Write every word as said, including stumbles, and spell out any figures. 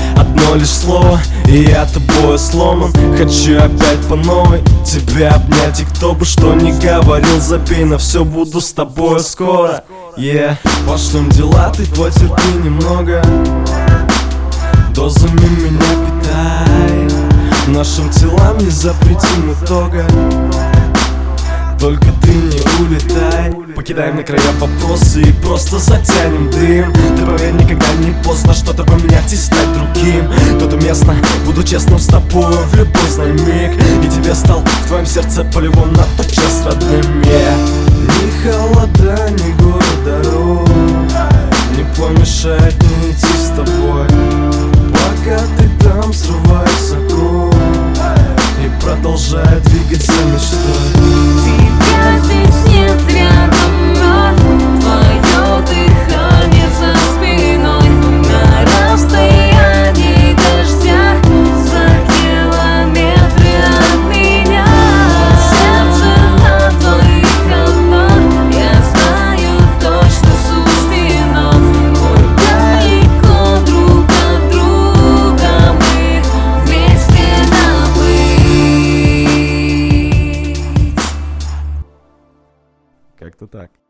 одно лишь слово, и я тобой сломан. Хочу опять по новой тебя обнять, и кто бы что ни говорил, забей на все, буду с тобой скоро. Yeah. Пошлем дела, ты потерпи немного, дозами меня питай, нашим телам не запретим итога. Только ты не улетай. Покидаем на края вопросы и просто затянем дым. Ты поверь, никогда не поздно что-то поменять и стать другим. Тут уместно, буду честным с тобой в любой знай миг, и тебе стал в твоем сердце по-любому на тот час родным. Yeah. Ни холода, ни город дорог не помешает мне идти с тобой, пока ты там срываешь закон и продолжай двигаться мечтой. Тебя здесь нет рядом, но твое дыхание за спиной, на расстоянии дождя, за километры от меня. Сердце на твоих одно, я знаю, точно суждено. Ой, далеко друг от друга мы вместе наплыть. Как-то так.